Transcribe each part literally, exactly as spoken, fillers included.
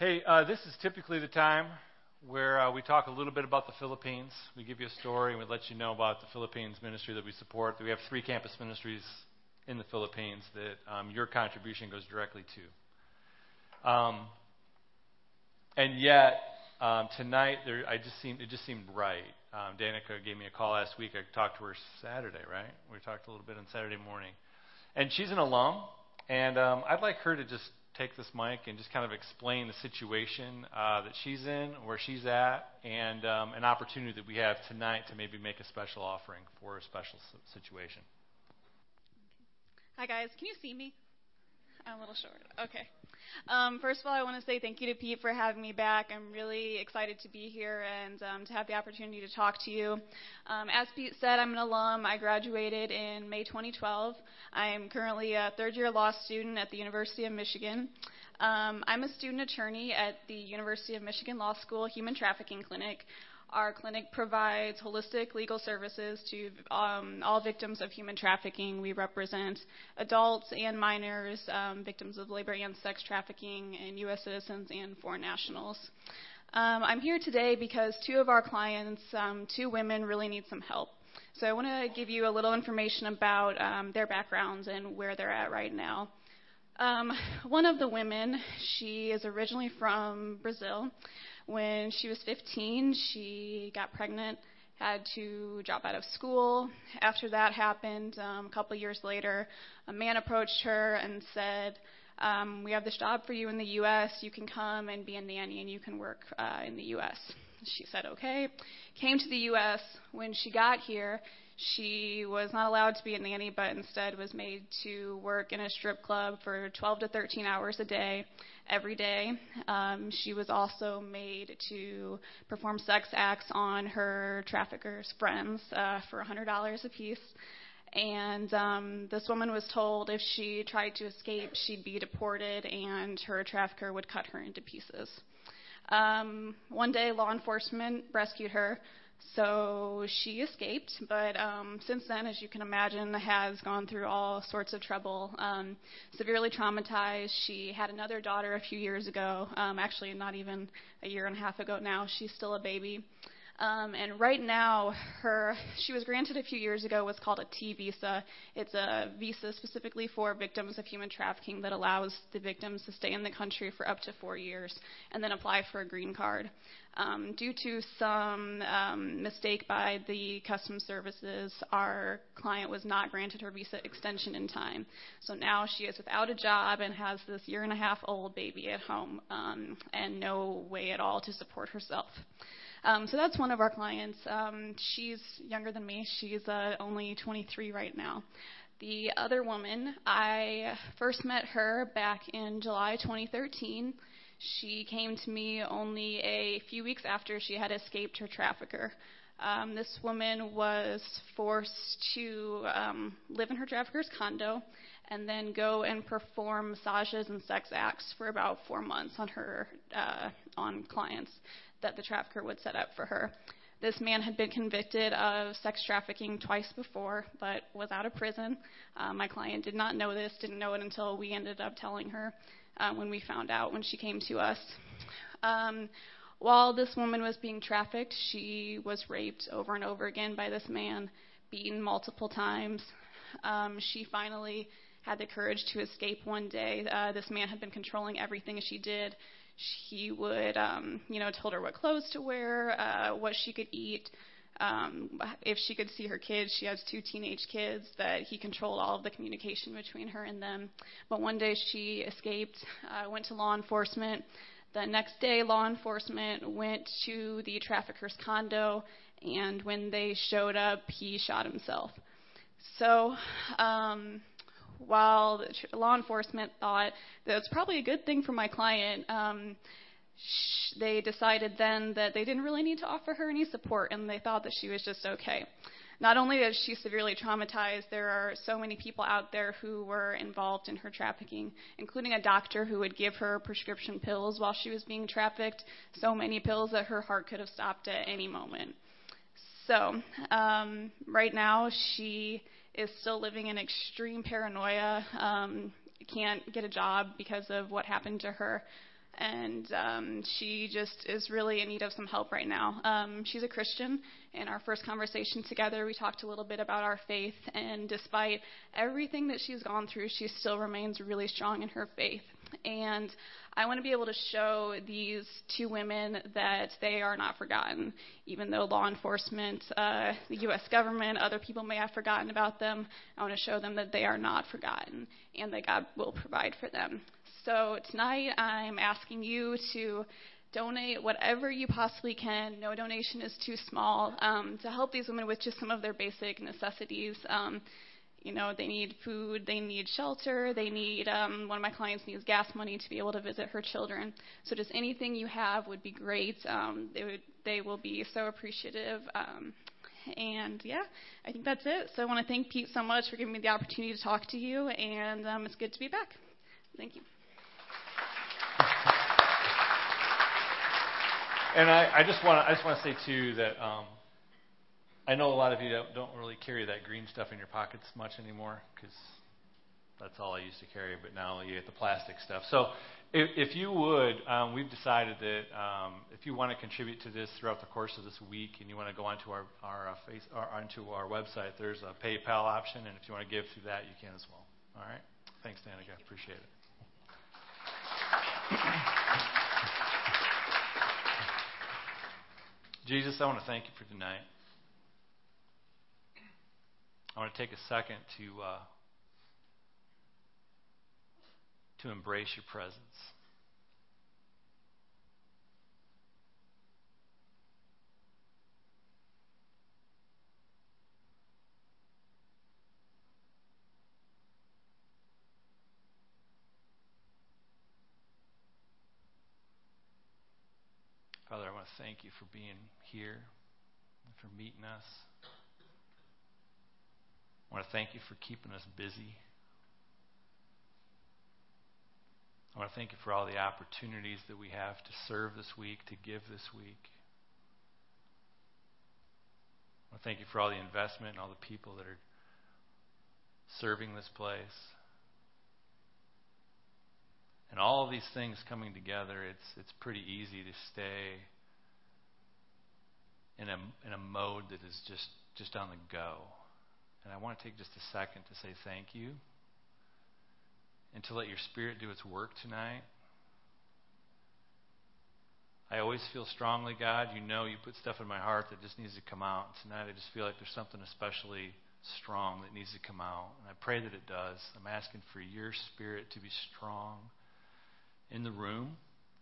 Hey, uh, this is typically the time where uh, we talk a little bit about the Philippines. We give you a story and we let you know about the Philippines ministry that we support. We have three campus ministries in the Philippines that um, your contribution goes directly to. Um, and yet, um, tonight, there, I just seemed, it just seemed right. Um, Danica gave me a call last week. I talked to her Saturday, right? We talked a little bit on Saturday morning. And she's an alum, and um, I'd like her to just take this mic and just kind of explain the situation uh, that she's in, where she's at, and um, an opportunity that we have tonight to maybe make a special offering for a special situation. Hi, guys. Can you see me? I'm a little short. Okay. Um, first of all, I want to say thank you to Pete for having me back. I'm really excited to be here and um, to have the opportunity to talk to you. Um, as Pete said, I'm an alum. I graduated in May twenty twelve. I am currently a third-year law student at the University of Michigan. Um, I'm a student attorney at the University of Michigan Law School Human Trafficking Clinic. Our clinic provides holistic legal services to um, all victims of human trafficking. We represent adults and minors, um, victims of labor and sex trafficking, and U S citizens and foreign nationals. Um, I'm here today because two of our clients, um, two women, really need some help. So I want to give you a little information about um, their backgrounds and where they're at right now. Um, one of the women, she is originally from Brazil. When she was fifteen, she got pregnant, had to drop out of school. After that happened, um, a couple years later, a man approached her and said, um, we have this job for you in the U S. You can come and be a nanny and you can work uh, in the U S. She said, okay. Came to the U S. When she got here, she was not allowed to be a nanny, but instead was made to work in a strip club for twelve to thirteen hours a day, every day. Um, she was also made to perform sex acts on her traffickers' friends uh, for one hundred dollars apiece. And um, this woman was told if she tried to escape, she'd be deported, and her trafficker would cut her into pieces. Um, one day, law enforcement rescued her. So she escaped, but um, since then, as you can imagine, has gone through all sorts of trouble, um, severely traumatized. She had another daughter a few years ago, um, actually not even a year and a half ago now. She's still a baby. Um, and right now, her she was granted a few years ago what's called a T visa. It's a visa specifically for victims of human trafficking that allows the victims to stay in the country for up to four years and then apply for a green card. Um, due to some um, mistake by the customs services, our client was not granted her visa extension in time. So now she is without a job and has this year and a half old baby at home um, and no way at all to support herself. Um, so that's one of our clients. Um, she's younger than me. She's uh, only twenty-three right now. The other woman, I first met her back in July twenty thirteen. She came to me only a few weeks after she had escaped her trafficker. Um, this woman was forced to um, live in her trafficker's condo and then go and perform massages and sex acts for about four months on her uh, on clients that the trafficker would set up for her. This man had been convicted of sex trafficking twice before, but was out of prison. Uh, my client did not know this, didn't know it until we ended up telling her uh, when we found out when she came to us. Um, while this woman was being trafficked, she was raped over and over again by this man, beaten multiple times. Um, she finally had the courage to escape one day. Uh, this man had been controlling everything she did. He would, um, you know, told her what clothes to wear, uh, what she could eat, um, if she could see her kids. She has two teenage kids that he controlled all of the communication between her and them. But one day she escaped, uh, went to law enforcement. The next day, law enforcement went to the trafficker's condo, and when they showed up, he shot himself. So, um... while the law enforcement thought that it was probably a good thing for my client, um, sh- they decided then that they didn't really need to offer her any support, and they thought that she was just okay. Not only is she severely traumatized, there are so many people out there who were involved in her trafficking, including a doctor who would give her prescription pills while she was being trafficked, so many pills that her heart could have stopped at any moment. So, um, right now, she is still living in extreme paranoia, um, can't get a job because of what happened to her. and um, she just is really in need of some help right now. Um, she's a Christian. In our first conversation together, we talked a little bit about our faith, and despite everything that she's gone through, she still remains really strong in her faith. And I want to be able to show these two women that they are not forgotten, even though law enforcement, uh, the U S government, other people may have forgotten about them. I want to show them that they are not forgotten and that God will provide for them. So tonight I'm asking you to donate whatever you possibly can. No donation is too small, um, to help these women with just some of their basic necessities. Um, You know, they need food, they need shelter, they need, um, one of my clients needs gas money to be able to visit her children. So just anything you have would be great. Um, they would, they will be so appreciative. Um, and yeah, I think that's it. So I want to thank Pete so much for giving me the opportunity to talk to you, and um, it's good to be back. Thank you. And I, I just want to, I just want to say too that um, I know a lot of you don't, don't really carry that green stuff in your pockets much anymore, because that's all I used to carry, but now you get the plastic stuff. So if, if you would, um, we've decided that um, if you want to contribute to this throughout the course of this week and you want to go onto our, our, uh, face, or onto our website, there's a PayPal option, and if you want to give through that, you can as well. All right? Thanks, Danica. I appreciate it. Jesus, I want to thank you for tonight. I want to take a second to uh, to embrace your presence. Father, I want to thank you for being here and for meeting us. I want to thank you for keeping us busy. I want to thank you for all the opportunities that we have to serve this week, to give this week. I want to thank you for all the investment and all the people that are serving this place. And all of these things coming together, it's it's pretty easy to stay in a in a mode that is just, just on the go. And I want to take just a second to say thank you and to let your Spirit do its work tonight. I always feel strongly, God, you know you put stuff in my heart that just needs to come out. Tonight I just feel like there's something especially strong that needs to come out. And I pray that it does. I'm asking for your Spirit to be strong in the room,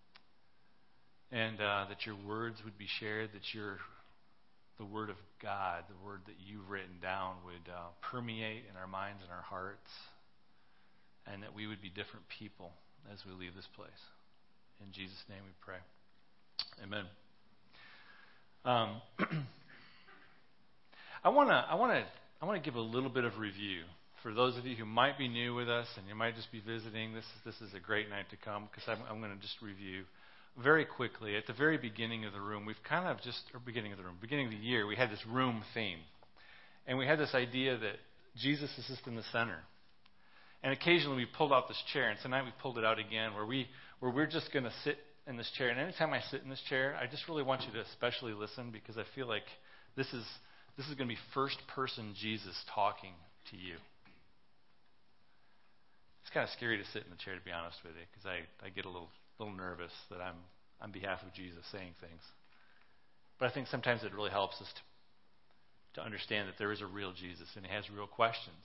and uh, that your words would be shared, that your the Word of God, the Word that you've written down, would uh, permeate in our minds and our hearts, and that we would be different people as we leave this place. In Jesus' name we pray. Amen. Um, I want to I want to I want to give a little bit of review for those of you who might be new with us and you might just be visiting. This is, this is a great night to come, because I'm, I'm going to just review very quickly. At the very beginning of the room, we've kind of just, or beginning of the room, beginning of the year, we had this room theme. And we had this idea that Jesus is just in the center. And occasionally we pulled out this chair, and tonight we pulled it out again, where, we, where we're just going to sit in this chair. And anytime I sit in this chair, I just really want you to especially listen, because I feel like this is, this is going to be first-person Jesus talking to you. It's kind of scary to sit in the chair, to be honest with you, because I, I get a little little nervous that I'm on behalf of Jesus saying things. But I think sometimes it really helps us to, to understand that there is a real Jesus and he has real questions.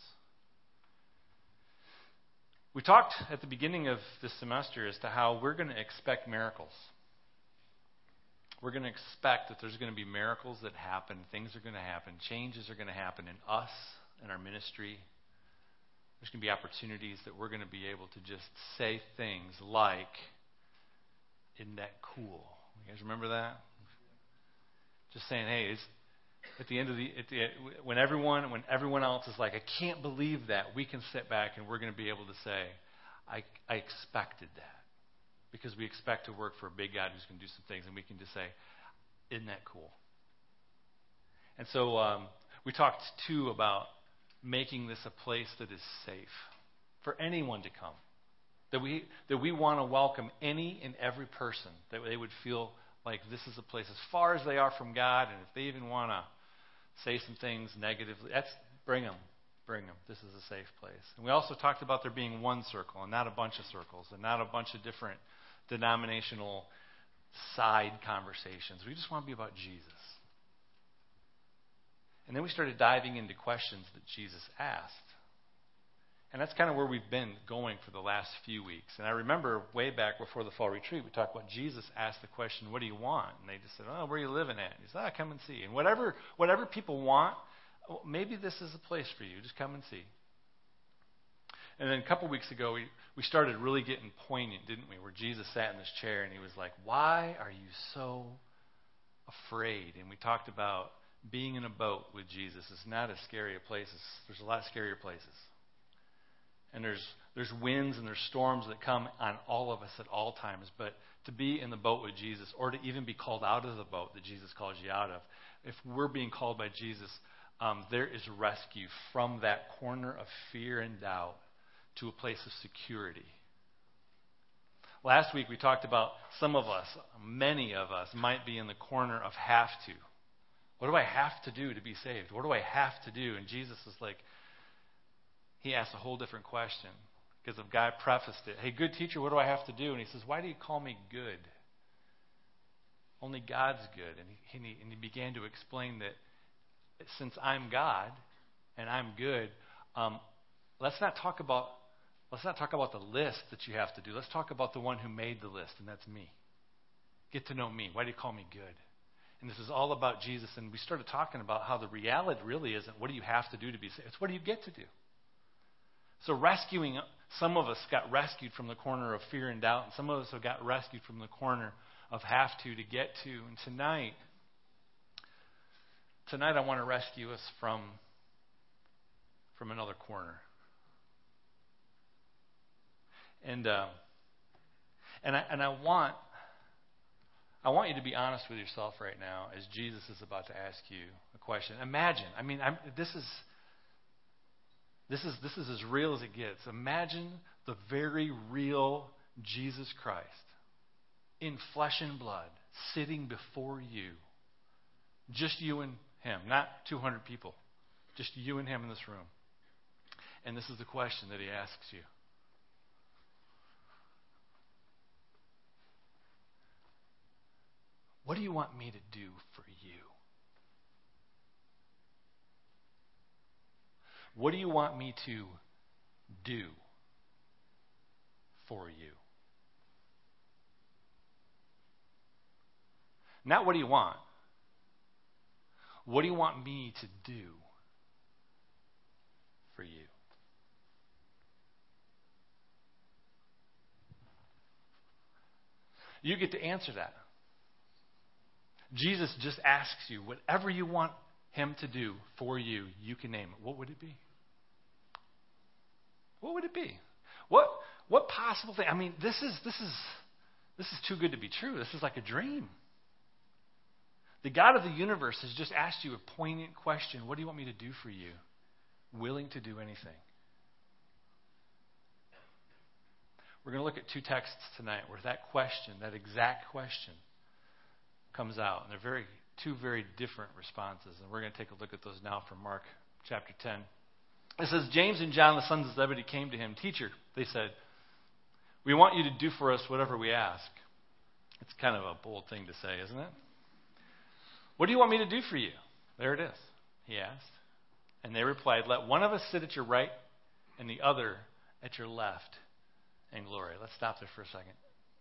We talked at the beginning of this semester as to how we're going to expect miracles. We're going to expect that there's going to be miracles that happen, things are going to happen, changes are going to happen in us, in our ministry. There's going to be opportunities that we're going to be able to just say things like, "Isn't that cool?" You guys remember that? Just saying, "Hey, it's, at the end of the, at the when everyone when everyone else is like, I can't believe that," we can sit back and we're going to be able to say, "I I expected that," because we expect to work for a big God who's going to do some things, and we can just say, "Isn't that cool?" And so um, we talked too about making this a place that is safe for anyone to come. That we that we want to welcome any and every person, that they would feel like this is a place as far as they are from God, and if they even want to say some things negatively, that's bring them, bring them. This is a safe place. And we also talked about there being one circle and not a bunch of circles and not a bunch of different denominational side conversations. We just want to be about Jesus. And then we started diving into questions that Jesus asked. And that's kind of where we've been going for the last few weeks. And I remember way back before the fall retreat, we talked about Jesus asked the question, what do you want? And they just said, oh, where are you living at? And he said, ah, come and see. And whatever whatever people want, maybe this is a place for you. Just come and see. And then a couple weeks ago, we, we started really getting poignant, didn't we? Where Jesus sat in this chair and he was like, why are you so afraid? And we talked about being in a boat with Jesus is not as scary a place. There's a lot scarier places. And there's there's winds and there's storms that come on all of us at all times. But to be in the boat with Jesus, or to even be called out of the boat that Jesus calls you out of, if we're being called by Jesus, um, there is rescue from that corner of fear and doubt to a place of security. Last week we talked about some of us, many of us, might be in the corner of have to. What do I have to do to be saved? What do I have to do? And Jesus is like, he asked a whole different question because a guy prefaced it. Hey, good teacher, what do I have to do? And he says, why do you call me good? Only God's good. And he, and he, and he began to explain that since I'm God and I'm good, um, let's not talk about let's not talk about the list that you have to do. Let's talk about the one who made the list, and that's me. Get to know me. Why do you call me good? And this is all about Jesus. And we started talking about how the reality really isn't what do you have to do to be saved. It's what do you get to do. So rescuing, some of us got rescued from the corner of fear and doubt, and some of us have got rescued from the corner of have to to get to. And tonight, tonight I want to rescue us from, from another corner. And uh, and I and I want I want you to be honest with yourself right now as Jesus is about to ask you a question. Imagine, I mean, I'm, this is. This is this is as real as it gets. Imagine the very real Jesus Christ in flesh and blood sitting before you. Just you and him, not two hundred people. Just you and him in this room. And this is the question that he asks you. What do you want me to do for you? What do you want me to do for you? Not what do you want. What do you want me to do for you? You get to answer that. Jesus just asks you, whatever you want him to do for you, you can name it. What would it be? What would it be? What what possible thing? I mean, this is this is this is too good to be true. This is like a dream. The God of the universe has just asked you a poignant question. What do you want me to do for you? Willing to do anything. We're going to look at two texts tonight where that question, that exact question, comes out. And they're very two very different responses. And we're going to take a look at those now from Mark chapter ten. It says, James and John, the sons of Zebedee, came to him. Teacher, they said, we want you to do for us whatever we ask. It's kind of a bold thing to say, isn't it? What do you want me to do for you? There it is, he asked. And they replied, let one of us sit at your right and the other at your left in glory. Let's stop there for a second.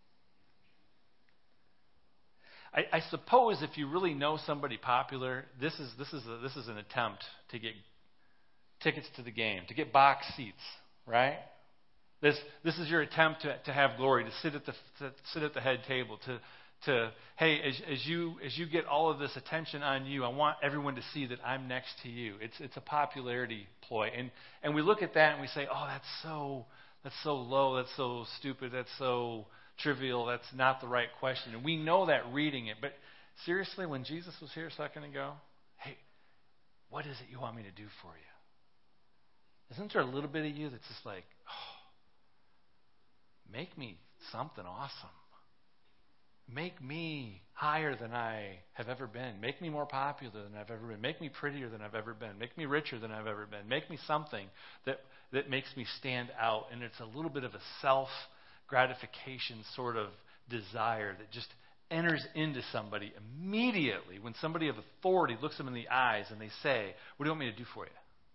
I, I suppose if you really know somebody popular, this is this is a, this is an attempt to get tickets to the game, to get box seats, right? This this is your attempt to, to have glory, to sit at the to sit at the head table, to to hey, as, as you as you get all of this attention on you, I want everyone to see that I'm next to you. It's it's a popularity ploy, and and we look at that and we say, oh, that's so that's so low, that's so stupid, that's so trivial, that's not the right question, and we know that reading it. But seriously, when Jesus was here a second ago, hey, what is it you want me to do for you? Isn't there a little bit of you that's just like, oh, make me something awesome. Make me higher than I have ever been. Make me more popular than I've ever been. Make me prettier than I've ever been. Make me richer than I've ever been. Make me something that, that makes me stand out. And it's a little bit of a self-gratification sort of desire that just enters into somebody immediately when somebody of authority looks them in the eyes and they say, what do you want me to do for you?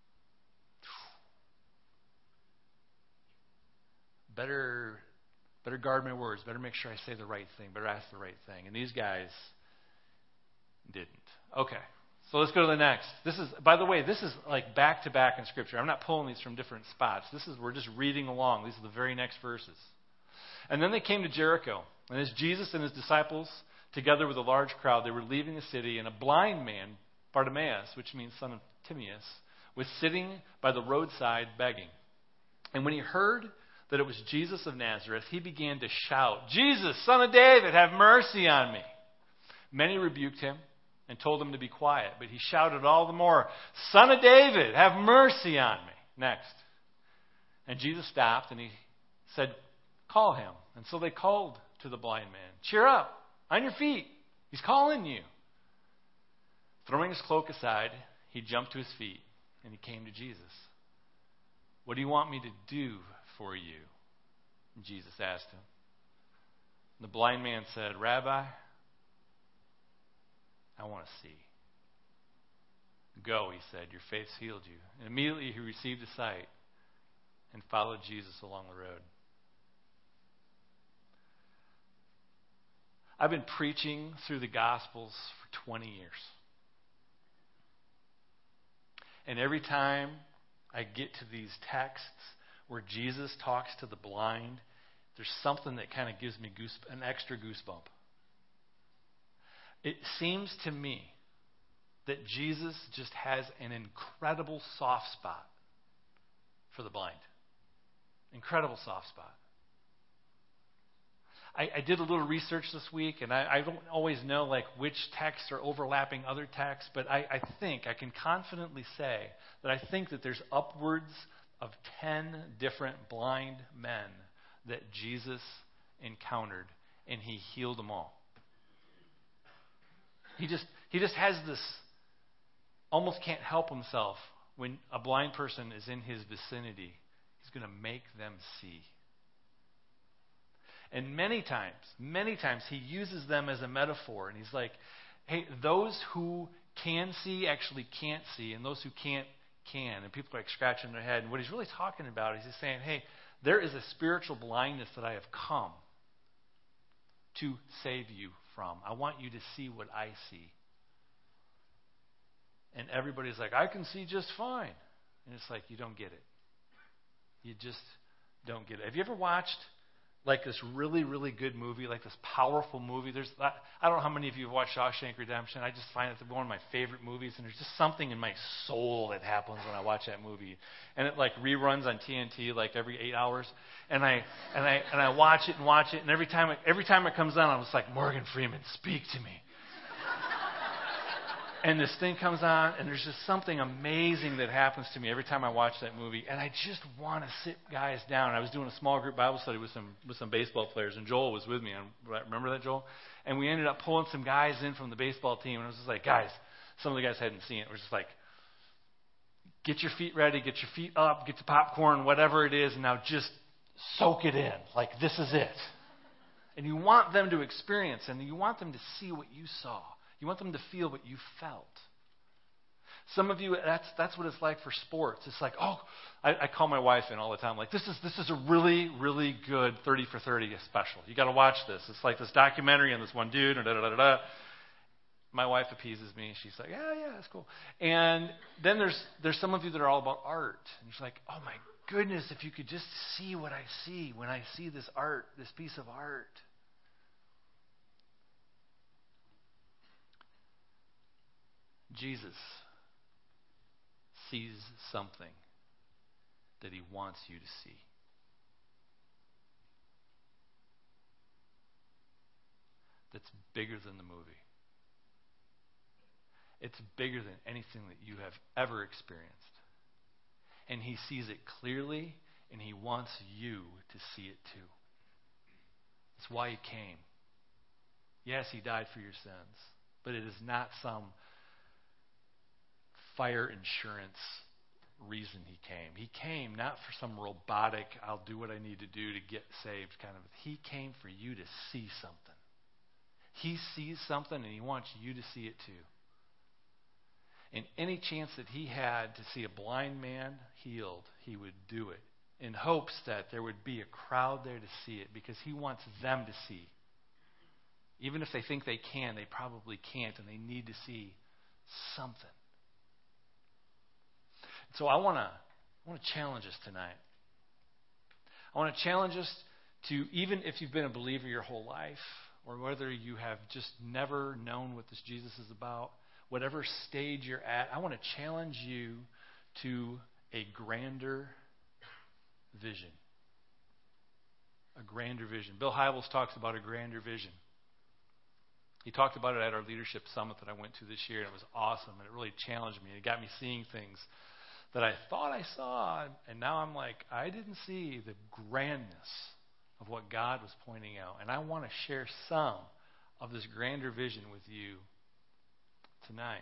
Better... Better guard my words. Better make sure I say the right thing. Better ask the right thing. And these guys didn't. Okay. So let's go to the next. This is, by the way, this is like back to back in Scripture. I'm not pulling these from different spots. This is, we're just reading along. These are the very next verses. And then they came to Jericho. And as Jesus and his disciples, together with a large crowd, they were leaving the city, and a blind man, Bartimaeus, which means son of Timaeus, was sitting by the roadside begging. And when he heard that it was Jesus of Nazareth, he began to shout, Jesus, Son of David, have mercy on me. Many rebuked him and told him to be quiet, but he shouted all the more, Son of David, have mercy on me. Next. And Jesus stopped and he said, call him. And so they called to the blind man, cheer up, on your feet. He's calling you. Throwing his cloak aside, he jumped to his feet and he came to Jesus. What do you want me to do for you? And Jesus asked him. The blind man said, Rabbi, I want to see. Go, he said, your faith's healed you. And immediately he received his sight and followed Jesus along the road. I've been preaching through the Gospels for twenty years. And every time I get to these texts where Jesus talks to the blind, there's something that kind of gives me goose, an extra goosebump. It seems to me that Jesus just has an incredible soft spot for the blind. Incredible soft spot. I, I did a little research this week, and I, I don't always know like which texts are overlapping other texts, but I, I think, I can confidently say that I think that there's upwards of ten different blind men that Jesus encountered, and he healed them all. He just he just has this, almost can't help himself when a blind person is in his vicinity. He's going to make them see. And many times, many times he uses them as a metaphor, and he's like, hey, those who can see actually can't see, and those who can't can. And people are like scratching their head. And what he's really talking about is he's saying, hey, there is a spiritual blindness that I have come to save you from. I want you to see what I see. And everybody's like, I can see just fine. And it's like, you don't get it. You just don't get it. Have you ever watched like this really, really good movie, like this powerful movie? There's, I don't know how many of you have watched Shawshank Redemption. I just find it one of my favorite movies, and there's just something in my soul that happens when I watch that movie. And it like reruns on T N T like every eight hours, and I and I and I watch it and watch it, and every time it, every time it comes on, I'm just like, Morgan Freeman, speak to me. And this thing comes on, and there's just something amazing that happens to me every time I watch that movie. And I just want to sit guys down. I was doing a small group Bible study with some with some baseball players, and Joel was with me. Remember that, Joel? And we ended up pulling some guys in from the baseball team, and I was just like, guys, some of the guys hadn't seen it. It was just like, get your feet ready, get your feet up, get the popcorn, whatever it is, and now just soak it in. Like, this is it. And you want them to experience, and you want them to see what you saw. You want them to feel what you felt. Some of you, that's that's what it's like for sports. It's like, oh, I, I call my wife in all the time. Like, this is this is a really, really good thirty for thirty special. You got to watch this. It's like this documentary on this one dude. And da da da da. My wife appeases me. She's like, yeah, yeah, that's cool. And then there's there's some of you that are all about art. And she's like, oh my goodness, if you could just see what I see when I see this art, this piece of art. Jesus sees something that he wants you to see. That's bigger than the movie. It's bigger than anything that you have ever experienced. And he sees it clearly, and he wants you to see it too. That's why he came. Yes, he died for your sins, but it is not some fire insurance reason he came. He came not for some robotic, I'll do what I need to do to get saved kind of. He came for you to see something. He sees something and he wants you to see it too. And any chance that he had to see a blind man healed, he would do it in hopes that there would be a crowd there to see it, because he wants them to see. Even if they think they can, they probably can't, and they need to see something. So I want to I want to challenge us tonight. I want to challenge us to, even if you've been a believer your whole life, or whether you have just never known what this Jesus is about, whatever stage you're at, I want to challenge you to a grander vision. A grander vision. Bill Hybels talks about a grander vision. He talked about it at our leadership summit that I went to this year, and it was awesome, and it really challenged me. It got me seeing things that I thought I saw, and now I'm like, I didn't see the grandness of what God was pointing out. And I want to share some of this grander vision with you tonight.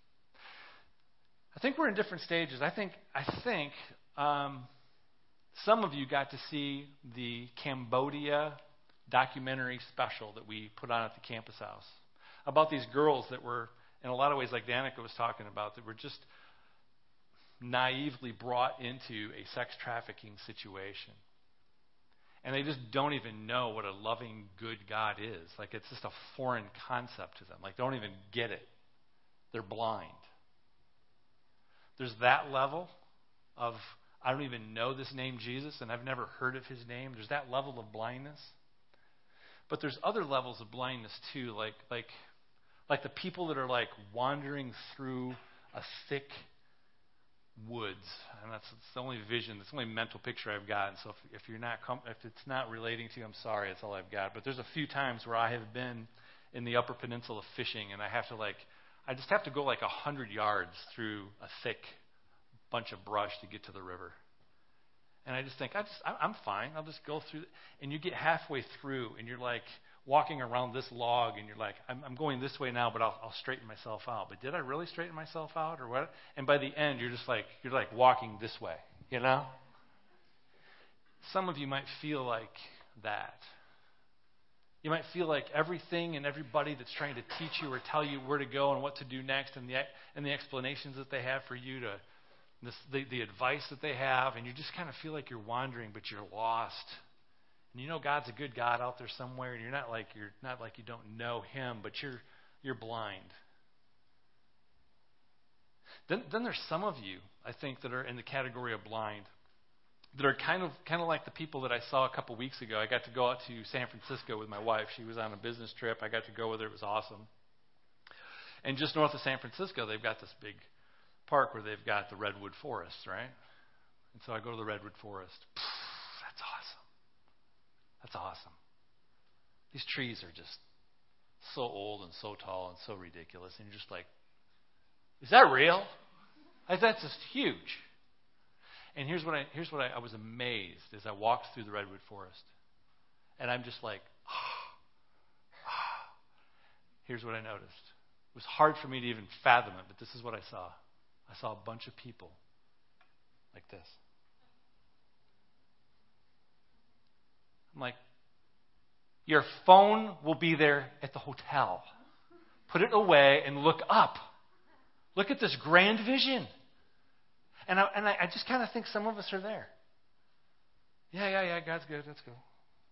I think we're in different stages. I think I think um, some of you got to see the Cambodia documentary special that we put on at the campus house about these girls that were, in a lot of ways, like Danica was talking about, that were just naively brought into a sex trafficking situation. And they just don't even know what a loving, good God is. Like, it's just a foreign concept to them. Like, they don't even get it. They're blind. There's that level of, I don't even know this name Jesus, and I've never heard of his name. There's that level of blindness. But there's other levels of blindness too, like like like the people that are like wandering through a thick woods, and that's, that's the only vision, that's the only mental picture I've got. And so if, if you're not com- if it's not relating to you, I'm sorry, that's all I've got. But there's a few times where I have been in the Upper Peninsula fishing, and I have to like I just have to go like a hundred yards through a thick bunch of brush to get to the river. And I just think, I just, I'm fine. I'll just go through. And you get halfway through, and you're like walking around this log, and you're like, I'm, I'm going this way now, but I'll, I'll straighten myself out. But did I really straighten myself out, or what? And by the end, you're just like, you're like walking this way, you know? Some of you might feel like that. You might feel like everything and everybody that's trying to teach you or tell you where to go and what to do next, and the and the explanations that they have for you to. This, the, the advice that they have, and you just kind of feel like you're wandering, but you're lost. And you know God's a good God out there somewhere, and you're not like you're not like you don't know Him, but you're you're blind. Then then there's some of you, I think, that are in the category of blind, that are kind of kind of like the people that I saw a couple weeks ago. I got to go out to San Francisco with my wife. She was on a business trip. I got to go with her. It was awesome. And just north of San Francisco, they've got this big park where they've got the redwood forest, right? And so I go to the redwood forest. Pfft, that's awesome. That's awesome. These trees are just so old and so tall and so ridiculous. And you're just like, is that real? Like, that's just huge. And here's what I here's what I, I was amazed as I walked through the redwood forest. And I'm just like, ah, ah. Here's what I noticed. It was hard for me to even fathom it, but this is what I saw. I saw a bunch of people like this. I'm like, your phone will be there at the hotel. Put it away and look up. Look at this grand vision. And I, and I, I just kind of think some of us are there. Yeah, yeah, yeah, God's good. That's cool.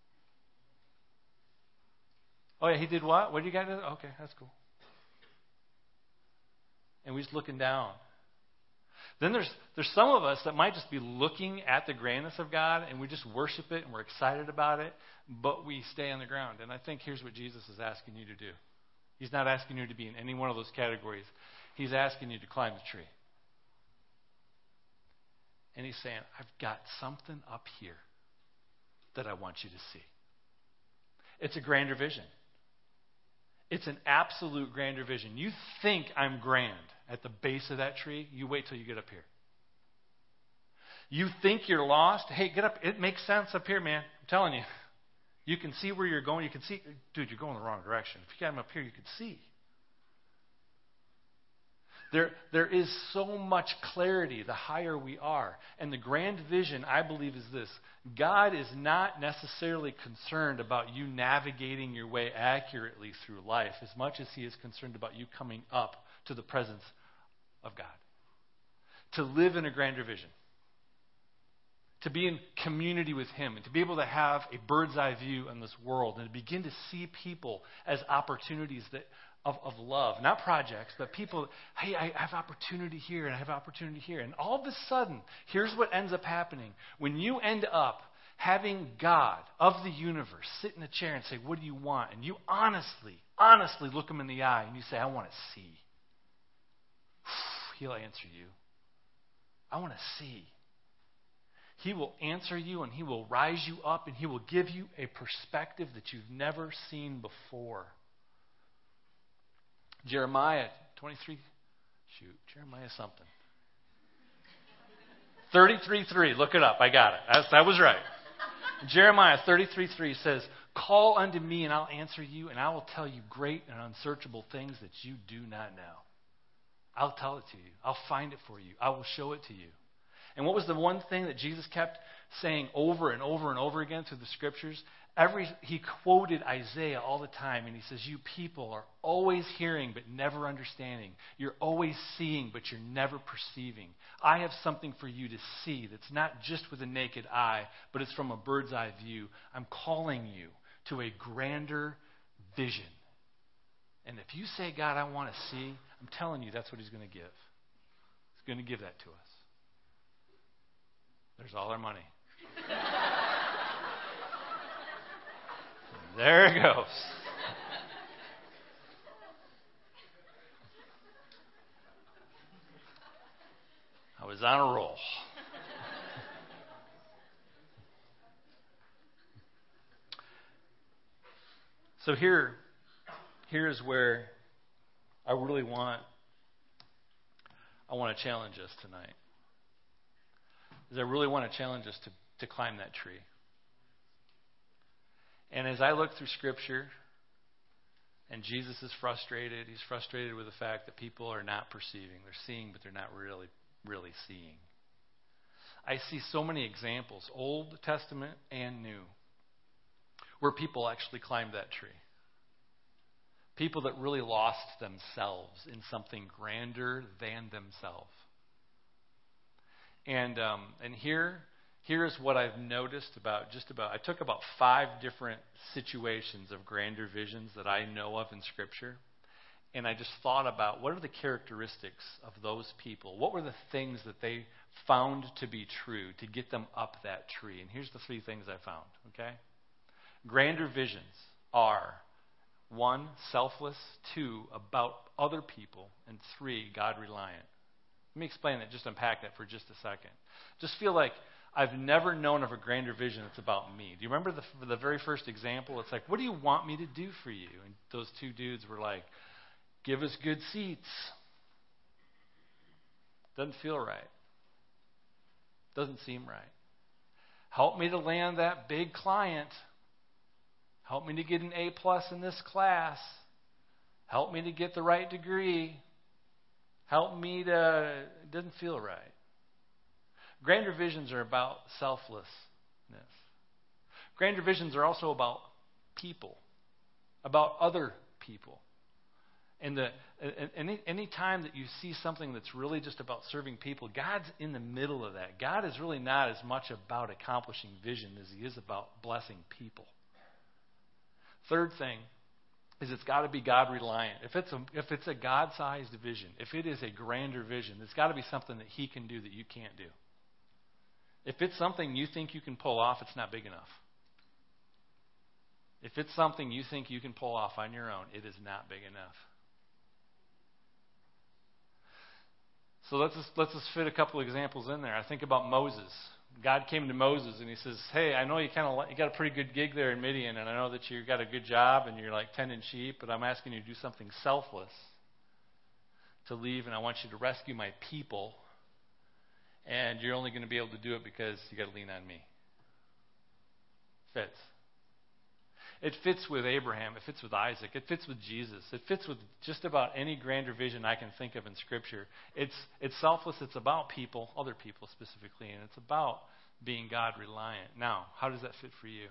Oh, yeah, he did what? What did you got to do? Okay, that's cool. And we're just looking down. Then there's there's some of us that might just be looking at the grandness of God, and we just worship it, and we're excited about it, but we stay on the ground. And I think here's what Jesus is asking you to do. He's not asking you to be in any one of those categories. He's asking you to climb the tree. And he's saying, I've got something up here that I want you to see. It's a grander vision. It's an absolute grander vision. You think I'm grand at the base of that tree, you wait till you get up here. You think you're lost? Hey, get up. It makes sense up here, man. I'm telling you. You can see where you're going. You can see, dude, you're going the wrong direction. If you got him up here, you could see. There, there is so much clarity the higher we are. And the grand vision, I believe, is this. God is not necessarily concerned about you navigating your way accurately through life as much as he is concerned about you coming up to the presence of God. To live in a grander vision. To be in community with him and to be able to have a bird's eye view on this world and to begin to see people as opportunities that of, of love, not projects, but people, hey, I have opportunity here and I have opportunity here. And all of a sudden, here's what ends up happening. When you end up having God of the universe sit in a chair and say, what do you want? And you honestly, honestly look him in the eye and you say, I want to see. He'll answer you. I want to see. He will answer you and he will rise you up and he will give you a perspective that you've never seen before. Jeremiah twenty-three, shoot, Jeremiah something. thirty-three three, look it up, I got it. That's, that was right. Jeremiah thirty-three three says, call unto me and I'll answer you and I will tell you great and unsearchable things that you do not know. I'll tell it to you. I'll find it for you. I will show it to you. And what was the one thing that Jesus kept saying over and over and over again through the scriptures? Every he quoted Isaiah all the time, and he says, you people are always hearing but never understanding. You're always seeing but you're never perceiving. I have something for you to see that's not just with a naked eye, but it's from a bird's eye view. I'm calling you to a grander vision. And if you say, God, I want to see, I'm telling you that's what he's going to give. He's going to give that to us. There's all our money. There it goes. I was on a roll. So here, here's where I really want, I want to challenge us tonight. Is I really want to challenge us to, to climb that tree. And as I look through Scripture, and Jesus is frustrated, he's frustrated with the fact that people are not perceiving. They're seeing, but they're not really, really seeing. I see so many examples, Old Testament and New, where people actually climbed that tree. People that really lost themselves in something grander than themselves. And um, and here, here is what I've noticed about just about, I took about five different situations of grander visions that I know of in Scripture. And I just thought about what are the characteristics of those people? What were the things that they found to be true to get them up that tree? And here's the three things I found, okay? Grander visions are, one, selfless, two, about other people, and three, God-reliant. Let me explain that, just unpack that for just a second. Just feel like I've never known of a grander vision that's about me. Do you remember the, the very first example? It's like, what do you want me to do for you? And those two dudes were like, give us good seats. Doesn't feel right. Doesn't seem right. Help me to land that big client. Help me to get an A plus in this class. Help me to get the right degree. Help me to... It doesn't feel right. Grander visions are about selflessness. Grander visions are also about people, about other people. And the, any, any time that you see something that's really just about serving people, God's in the middle of that. God is really not as much about accomplishing vision as he is about blessing people. Third thing is it's got to be God-reliant. If it's a, if it's a God-sized vision, if it is a grander vision, it's got to be something that he can do that you can't do. If it's something you think you can pull off, it's not big enough. If it's something you think you can pull off on your own, it is not big enough. So let's just, let's just fit a couple of examples in there. I think about Moses. God came to Moses and he says, hey, I know you kind of you got a pretty good gig there in Midian, and I know that you got a good job and you're like tending sheep, but I'm asking you to do something selfless, to leave, and I want you to rescue my people, and you're only going to be able to do it because you got to lean on me. Fits. It fits with Abraham. It fits with Isaac. It fits with Jesus. It fits with just about any grander vision I can think of in Scripture. It's, it's selfless. It's about people, other people specifically, and it's about being God-reliant. Now, how does that fit for you?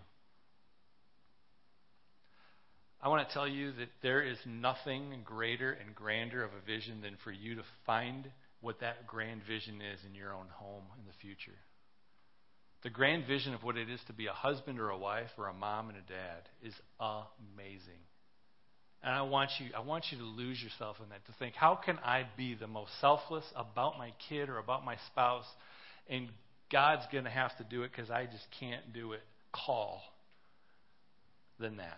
I want to tell you that there is nothing greater and grander of a vision than for you to find what that grand vision is in your own home in the future. The grand vision of what it is to be a husband or a wife or a mom and a dad is amazing. And I want you, I want you to lose yourself in that, to think, how can I be the most selfless about my kid or about my spouse, and God's going to have to do it because I just can't do it, call than that.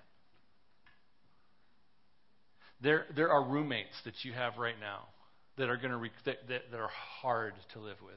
There, there are roommates that you have right now that are going to rec- that, that, that are hard to live with.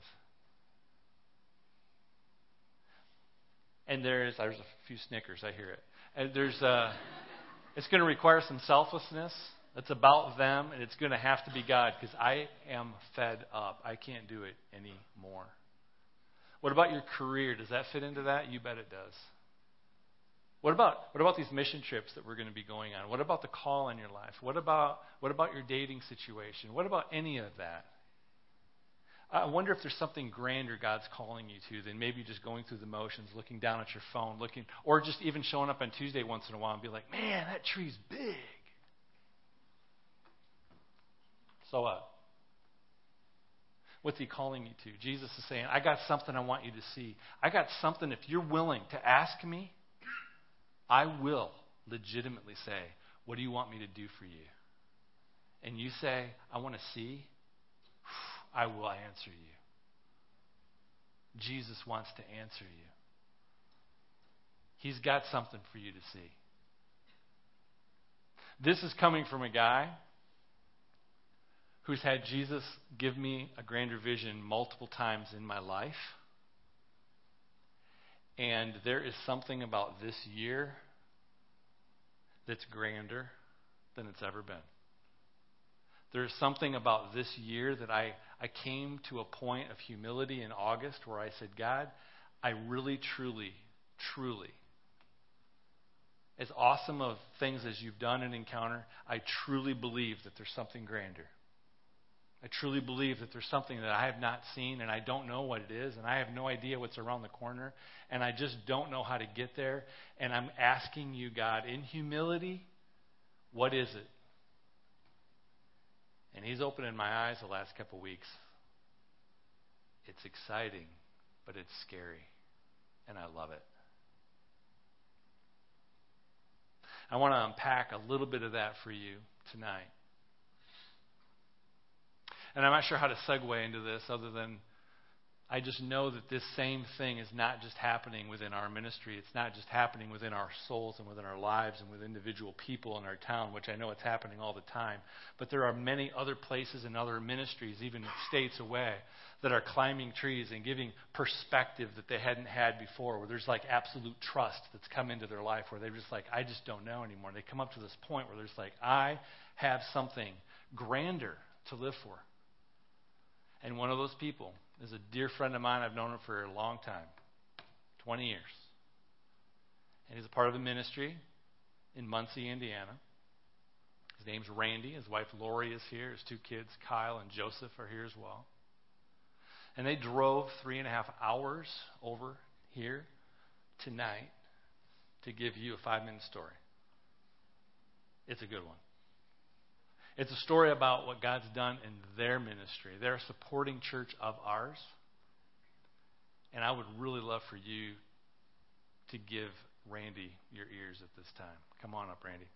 And there's there's a few snickers, I hear it. And there's uh, it's going to require some selflessness. It's about them, and it's going to have to be God, because I am fed up. I can't do it anymore. What about your career? Does that fit into that? You bet it does. What about what about these mission trips that we're going to be going on? What about the call in your life? What about what about your dating situation? What about any of that? I wonder if there's something grander God's calling you to than maybe just going through the motions, looking down at your phone, looking, or just even showing up on Tuesday once in a while and be like, man, that tree's big. So what? What's he calling you to? Jesus is saying, I got something I want you to see. I got something, if you're willing to ask me, I will legitimately say, what do you want me to do for you? And you say, I want to see, I will answer you. Jesus wants to answer you. He's got something for you to see. This is coming from a guy who's had Jesus give me a grander vision multiple times in my life. And there is something about this year that's grander than it's ever been. There's something about this year that I, I came to a point of humility in August where I said, God, I really, truly, truly, as awesome of things as you've done in Encounter, I truly believe that there's something grander. I truly believe that there's something that I have not seen, and I don't know what it is, and I have no idea what's around the corner, and I just don't know how to get there. And I'm asking you, God, in humility, what is it? And he's opening my eyes the last couple weeks. It's exciting, but it's scary, and I love it. I want to unpack a little bit of that for you tonight. And I'm not sure how to segue into this other than I just know that this same thing is not just happening within our ministry. It's not just happening within our souls and within our lives and with individual people in our town, which I know it's happening all the time. But there are many other places and other ministries, even states away, that are climbing trees and giving perspective that they hadn't had before, where there's like absolute trust that's come into their life, where they're just like, I just don't know anymore. They come up to this point where there's like, I have something grander to live for. And one of those people is a dear friend of mine. I've known him for a long time, twenty years. And he's a part of a ministry in Muncie, Indiana. His name's Randy. His wife Lori is here. His two kids, Kyle and Joseph, are here as well. And they drove three and a half hours over here tonight to give you a five-minute story. It's a good one. It's a story about what God's done in their ministry. They're a supporting church of ours. And I would really love for you to give Randy your ears at this time. Come on up, Randy.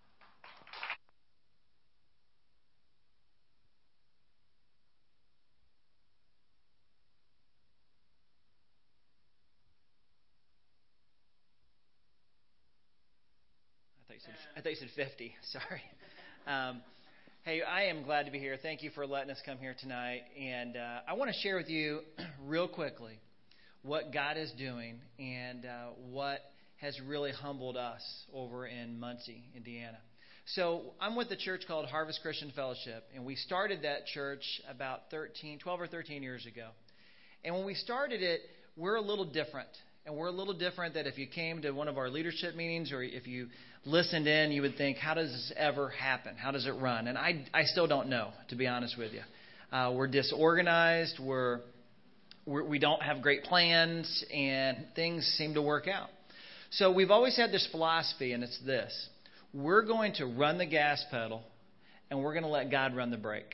I thought you said, I thought you said fifty. Sorry. Um, Hey, I am glad to be here. Thank you for letting us come here tonight. And uh, I want to share with you real quickly what God is doing and uh, what has really humbled us over in Muncie, Indiana. So I'm with a church called Harvest Christian Fellowship, and we started that church about thirteen, twelve or thirteen years ago. And when we started it, we're a little different. And we're a little different that if you came to one of our leadership meetings or if you listened in, you would think, how does this ever happen? How does it run? And I, I still don't know, to be honest with you. Uh, we're disorganized. We're, we're, we don't have great plans, and things seem to work out. So we've always had this philosophy, and it's this. We're going to run the gas pedal, and we're going to let God run the brake.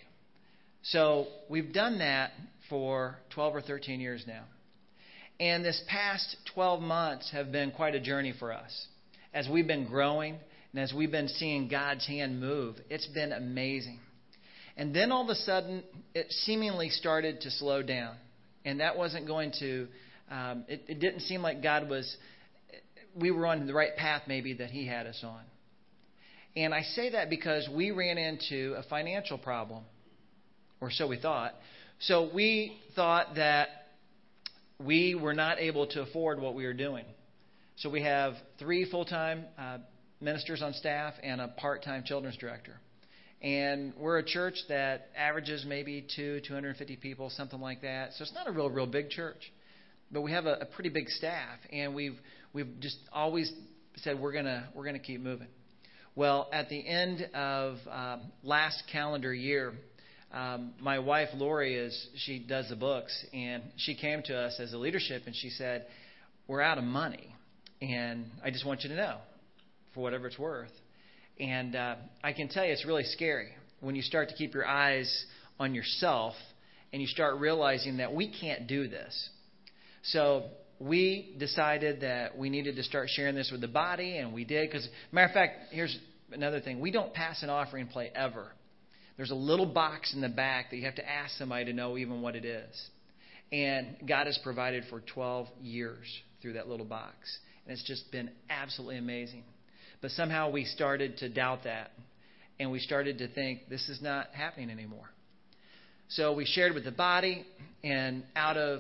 So we've done that for twelve or thirteen years now. And this past twelve months have been quite a journey for us. As we've been growing and as we've been seeing God's hand move, it's been amazing. And then all of a sudden, it seemingly started to slow down. And that wasn't going to, um, it, it didn't seem like God was, we were on the right path maybe that He had us on. And I say that because we ran into a financial problem, or so we thought. So we thought that we were not able to afford what we were doing. So we have three full-time uh, ministers on staff and a part-time children's director. And we're a church that averages maybe two, two hundred fifty people, something like that. So it's not a real, real big church. But we have a, a pretty big staff, and we've we've just always said we're gonna we're gonna keep moving. Well, at the end of um, last calendar year, Um, my wife, Lori, is she does the books, and she came to us as a leadership, and she said, we're out of money, and I just want you to know, for whatever it's worth. And uh, I can tell you it's really scary when you start to keep your eyes on yourself, and you start realizing that we can't do this. So we decided that we needed to start sharing this with the body, and we did. Because, matter of fact, here's another thing. We don't pass an offering plate ever. There's a little box in the back that you have to ask somebody to know even what it is. And God has provided for twelve years through that little box. And it's just been absolutely amazing. But somehow we started to doubt that. And we started to think, this is not happening anymore. So we shared with the body. And out of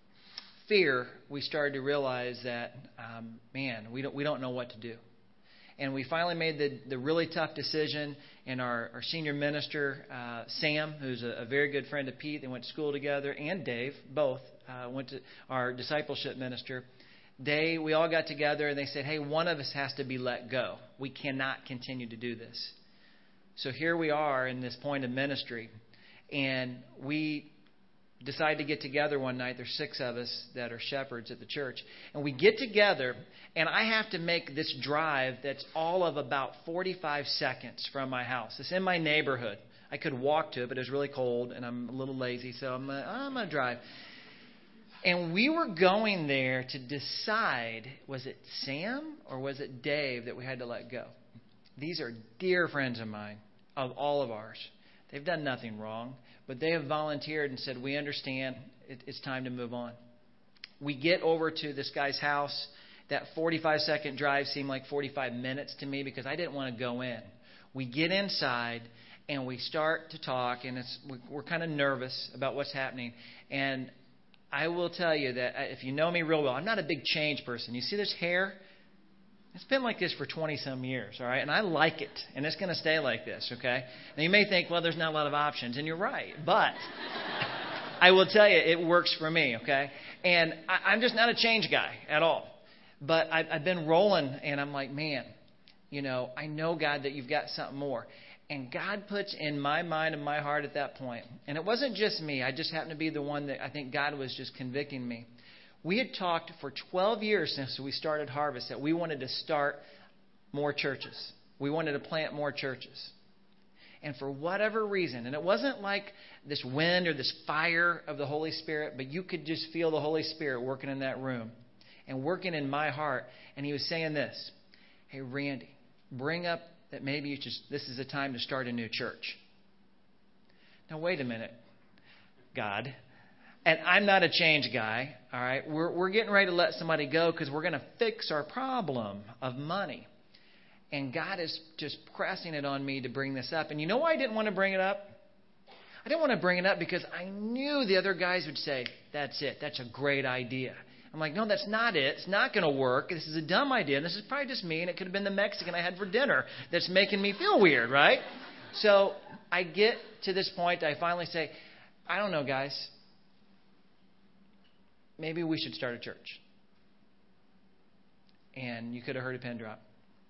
fear, we started to realize that, um, man, we don't we don't know what to do. And we finally made the, the really tough decision. And our, our senior minister, uh, Sam, who's a, a very good friend of Pete, they went to school together, and Dave, both, uh, went to our discipleship minister. They, we all got together, and they said, hey, one of us has to be let go. We cannot continue to do this. So here we are in this point of ministry. And we decide to get together one night. There's six of us that are shepherds at the church. And we get together, and I have to make this drive that's all of about forty-five seconds from my house. It's in my neighborhood. I could walk to it, but it was really cold, and I'm a little lazy, so I'm going I'm to drive. And we were going there to decide, was it Sam or was it Dave that we had to let go? These are dear friends of mine, of all of ours. They've done nothing wrong. But they have volunteered and said, we understand it, it's time to move on. We get over to this guy's house. That forty-five second drive seemed like forty-five minutes to me because I didn't want to go in. We get inside and we start to talk, and it's, we're kind of nervous about what's happening. And I will tell you that if you know me real well, I'm not a big change person. You see this hair? It's been like this for twenty-some years, all right? And I like it, and it's going to stay like this, okay? Now, you may think, well, there's not a lot of options, and you're right. But I will tell you, it works for me, okay? And I, I'm just not a change guy at all. But I, I've been rolling, and I'm like, man, you know, I know, God, that you've got something more. And God puts in my mind and my heart at that point, and it wasn't just me. I just happened to be the one that I think God was just convicting me. We had talked for twelve years since we started Harvest that we wanted to start more churches. We wanted to plant more churches. And for whatever reason, and it wasn't like this wind or this fire of the Holy Spirit, but you could just feel the Holy Spirit working in that room and working in my heart. And He was saying this, hey, Randy, bring up that maybe you just, this is a time to start a new church. Now, wait a minute, God. And I'm not a change guy, all right? We're, we're getting ready to let somebody go because we're going to fix our problem of money. And God is just pressing it on me to bring this up. And you know why I didn't want to bring it up? I didn't want to bring it up because I knew the other guys would say, that's it. That's a great idea. I'm like, no, that's not it. It's not going to work. This is a dumb idea. And this is probably just me, and it could have been the Mexican I had for dinner that's making me feel weird, right? So I get to this point. I finally say, I don't know, guys. Maybe we should start a church. and you could have heard a pin drop.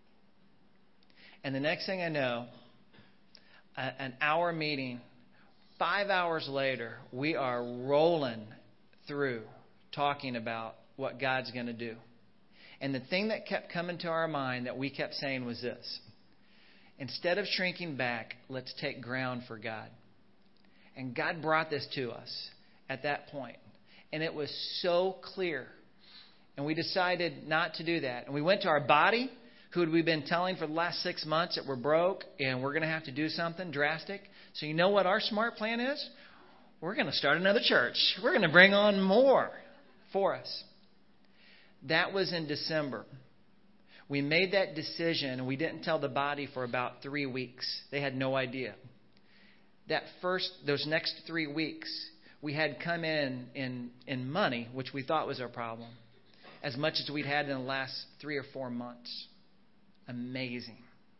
And the next thing I know, a, an hour meeting, five hours later, we are rolling through talking about what God's going to do. And the thing that kept coming to our mind that we kept saying was this: instead of shrinking back, let's take ground for God. And God brought this to us at that point. And it was so clear. And we decided not to do that. And we went to our body, who had we been telling for the last six months that we're broke and we're going to have to do something drastic. So you know what our smart plan is? We're going to start another church. We're going to bring on more for us. That was in December. We made that decision, and we didn't tell the body for about three weeks. They had no idea. That first, those next three weeks, we had come in, in in money, which we thought was our problem, as much as we'd had in the last three or four months. Amazing.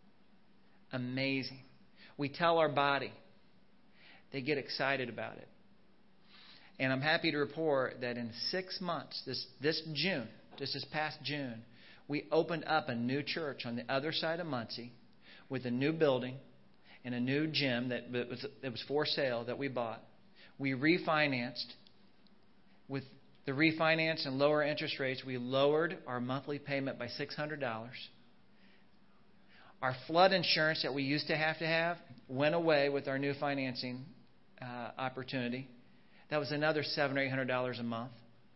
Amazing. We tell our body. They get excited about it. And I'm happy to report that in six months, this, this June, just this past June, we opened up a new church on the other side of Muncie with a new building and a new gym that was, that was for sale that we bought. We refinanced. With the refinance and lower interest rates, we lowered our monthly payment by six hundred dollars. Our flood insurance that we used to have to have went away with our new financing uh, opportunity. That was another seven hundred or eight hundred dollars a month.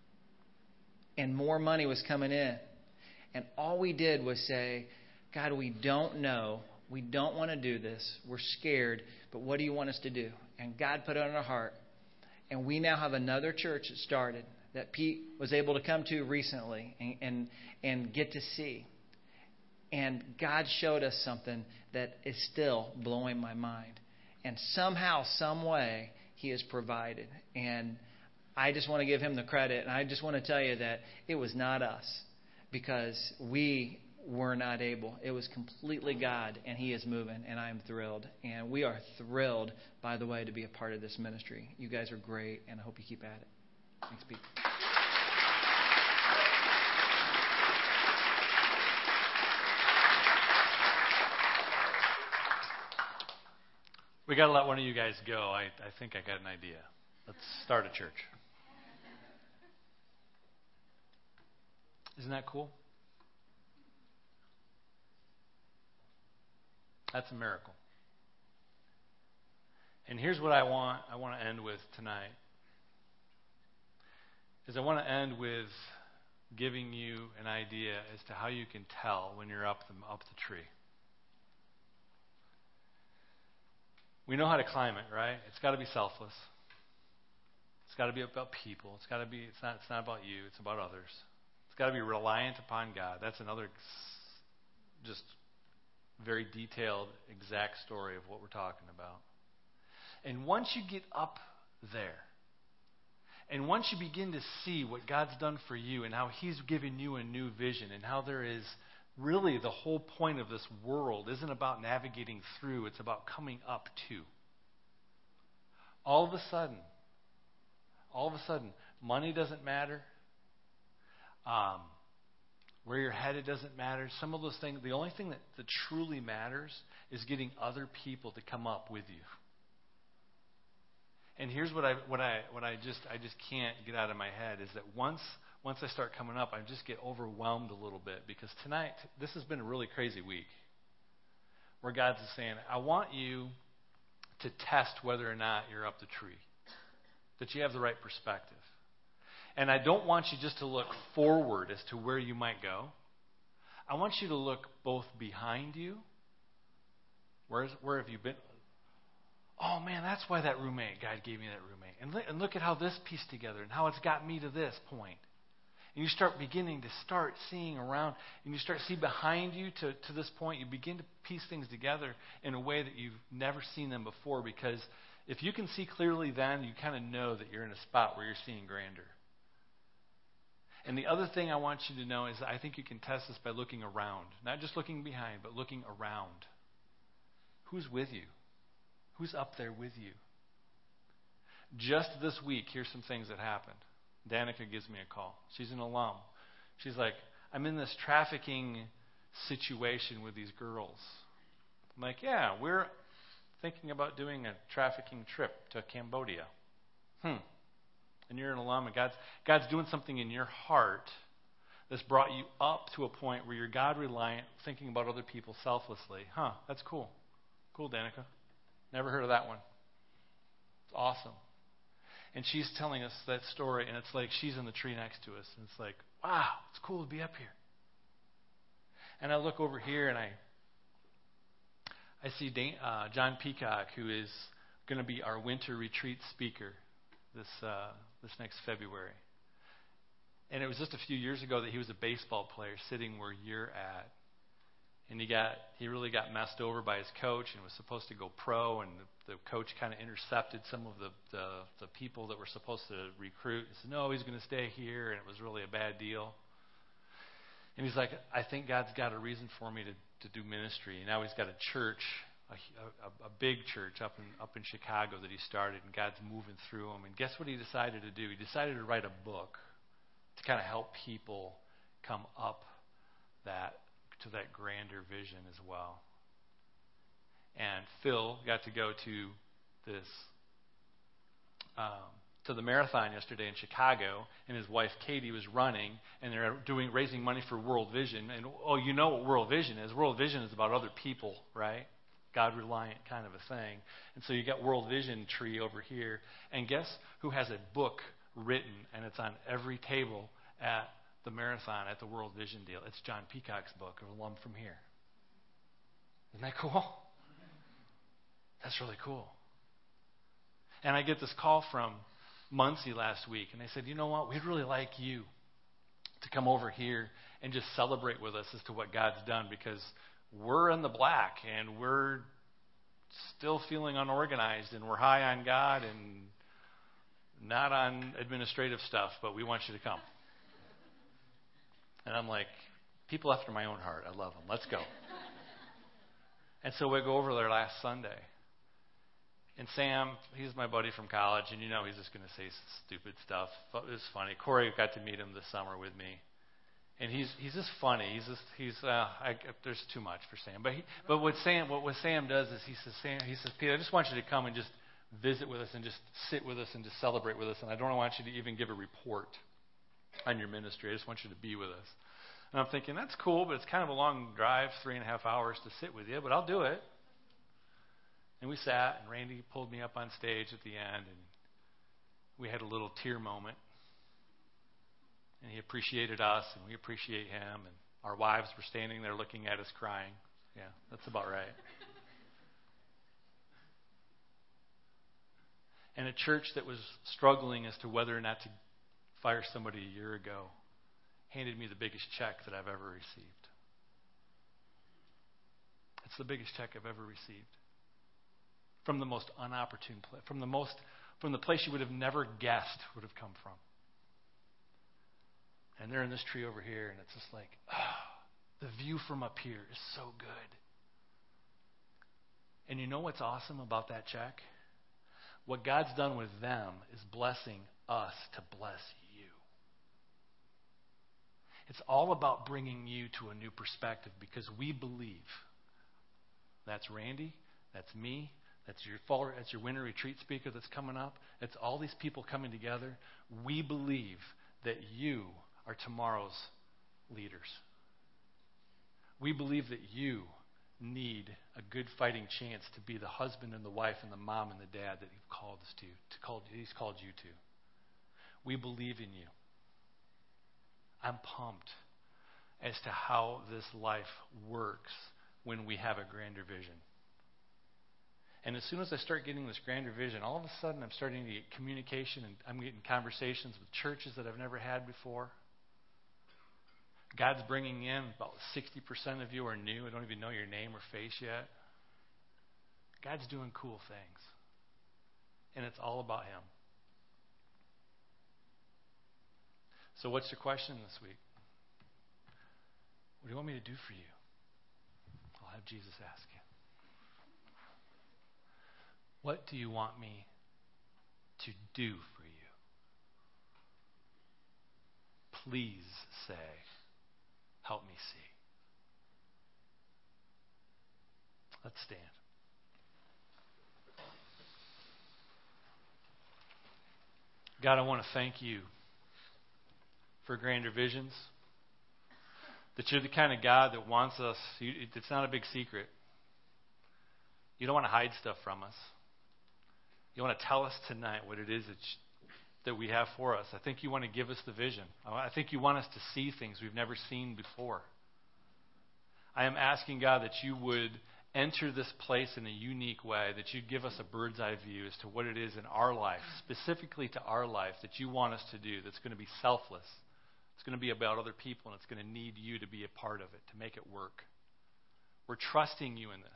And more money was coming in. And all we did was say, God, we don't know. We don't want to do this. We're scared. But what do you want us to do? And God put it on our heart. And we now have another church that started that Pete was able to come to recently and, and, and get to see. And God showed us something that is still blowing my mind. And somehow, some way, He has provided. And I just want to give Him the credit. And I just want to tell you that it was not us, because we were not able. It was completely God, and He is moving, and I am thrilled. And we are thrilled, by the way, to be a part of this ministry. You guys are great, and I hope you keep at it. Thanks, Pete. We got to let one of you guys go. I, I think I got an idea. Let's start a church. Isn't that cool? That's a miracle. And here's what I want I want to end with tonight. Is I want to end with giving you an idea as to how you can tell when you're up the, up the tree. We know how to climb it, right? It's got to be selfless. It's got to be about people. It's got to be. It's not. It's not about you. It's about others. It's got to be reliant upon God. That's another just very detailed, exact story of what we're talking about. And once you get up there, and once you begin to see what God's done for you and how He's given you a new vision and how there is really the whole point of this world isn't about navigating through, it's about coming up to. All of a sudden, all of a sudden, money doesn't matter. Um, where you're headed doesn't matter. Some of those things, the only thing that, that truly matters is getting other people to come up with you. And here's what I what I what I just I just can't get out of my head is that once once I start coming up, I just get overwhelmed a little bit, because tonight this has been a really crazy week where God's saying, I want you to test whether or not you're up the tree, that you have the right perspective. And I don't want you just to look forward as to where you might go. I want you to look both behind you. Where's, where have you been? Oh, man, that's why that roommate, God gave me that roommate. And, li- and look at how this pieced together and how it's got me to this point. And you start beginning to start seeing around, and you start to see behind you to, to this point. You begin to piece things together in a way that you've never seen them before, because if you can see clearly then, you kind of know that you're in a spot where you're seeing grandeur. And the other thing I want you to know is I think you can test this by looking around. Not just looking behind, but looking around. Who's with you? Who's up there with you? Just this week, here's some things that happened. Danica gives me a call. She's an alum. She's like, I'm in this trafficking situation with these girls. I'm like, yeah, we're thinking about doing a trafficking trip to Cambodia. Hmm. And you're an alum, and God's, God's doing something in your heart that's brought you up to a point where you're God-reliant, thinking about other people selflessly. Huh, that's cool. Cool, Danica. Never heard of that one. It's awesome. And she's telling us that story, and it's like she's in the tree next to us. And it's like, wow, it's cool to be up here. And I look over here, and I I see Dan, uh, John Peacock, who is going to be our winter retreat speaker this uh, this next February. And it was just a few years ago that he was a baseball player sitting where you're at. And he got he really got messed over by his coach and was supposed to go pro, and the, the coach kind of intercepted some of the, the, the people that were supposed to recruit. He said, no, he's going to stay here, and it was really a bad deal. And he's like, I think God's got a reason for me to, to do ministry. And now he's got a church, a, a, a big church up in up in Chicago that he started, and God's moving through him. And guess what he decided to do? He decided to write a book to kind of help people come up that to that grander vision as well. And Phil got to go to this um, to the marathon yesterday in Chicago, and his wife Katie was running, and they're doing raising money for World Vision. And oh, you know what World Vision is? World Vision is about other people, right? God reliant kind of a thing. And so you got World Vision tree over here, and guess who has a book written, and it's on every table at the marathon at the World Vision deal? It's John Peacock's book, A Alum from Here. Isn't that cool? That's really cool. And I get this call from Muncie last week, and they said, you know what, we'd really like you to come over here and just celebrate with us as to what God's done, because we're in the black, and we're still feeling unorganized, and we're high on God and not on administrative stuff, but we want you to come. And I'm like, people after my own heart. I love them. Let's go. And so we go over there last Sunday. And Sam, he's my buddy from college, and you know he's just going to say stupid stuff. It was funny. Corey got to meet him this summer with me. And he's he's just funny. He's just he's uh, I, there's too much for Sam. But he, but what Sam what, what Sam does is he says Sam he says Peter, I just want you to come and just visit with us and just sit with us and just celebrate with us. And I don't want you to even give a report on your ministry. I just want you to be with us. And I'm thinking, that's cool, but it's kind of a long drive, three and a half hours to sit with you, but I'll do it. And we sat, and Randy pulled me up on stage at the end, and we had a little tear moment. And he appreciated us, and we appreciate him, and our wives were standing there looking at us crying. Yeah, that's about right. And a church that was struggling as to whether or not to fire somebody a year ago handed me the biggest check that I've ever received. It's the biggest check I've ever received. From the most unopportune place, from the most, from the place you would have never guessed would have come from. And they're in this tree over here, and it's just like, oh, the view from up here is so good. And you know what's awesome about that check? What God's done with them is blessing us to bless you. It's all about bringing you to a new perspective, because we believe. That's Randy, that's me, that's your fall, that's your winter retreat speaker that's coming up. It's all these people coming together. We believe that you are tomorrow's leaders. We believe that you need a good fighting chance to be the husband and the wife and the mom and the dad that He's called us to, to call, He's called you to. We believe in you. I'm pumped as to how this life works when we have a grander vision. And as soon as I start getting this grander vision, all of a sudden I'm starting to get communication, and I'm getting conversations with churches that I've never had before. God's bringing in about sixty percent of you are new. I don't even know your name or face yet. God's doing cool things. And it's all about Him. So what's your question this week? What do you want me to do for you? I'll have Jesus ask you. What do you want me to do for you? Please say help me see. Let's stand. God, I want to thank you for Grander Visions. That you're the kind of God that wants us. It's not a big secret. You don't want to hide stuff from us. You want to tell us tonight what it is that, you, that we have for us. I think you want to give us the vision. I think you want us to see things we've never seen before. I am asking, God, that you would enter this place in a unique way, that you'd give us a bird's eye view as to what it is in our life, specifically to our life, that you want us to do that's going to be selfless. It's going to be about other people, and it's going to need you to be a part of it, to make it work. We're trusting you in this.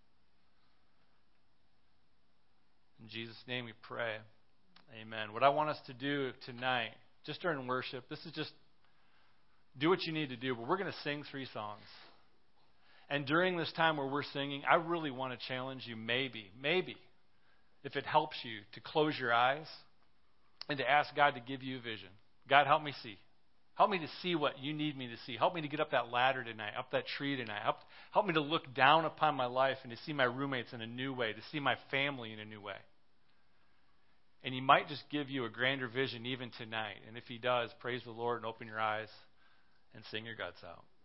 In Jesus' name we pray. Amen. What I want us to do tonight, just during worship, this is just do what you need to do, but we're going to sing three songs. And during this time where we're singing, I really want to challenge you, maybe, maybe, if it helps you, to close your eyes and to ask God to give you a vision. God, help me see. Help me to see what you need me to see. Help me to get up that ladder tonight, up that tree tonight. Help, help me to look down upon my life and to see my roommates in a new way, to see my family in a new way. And he might just give you a grander vision even tonight. And if he does, praise the Lord and open your eyes and sing your guts out.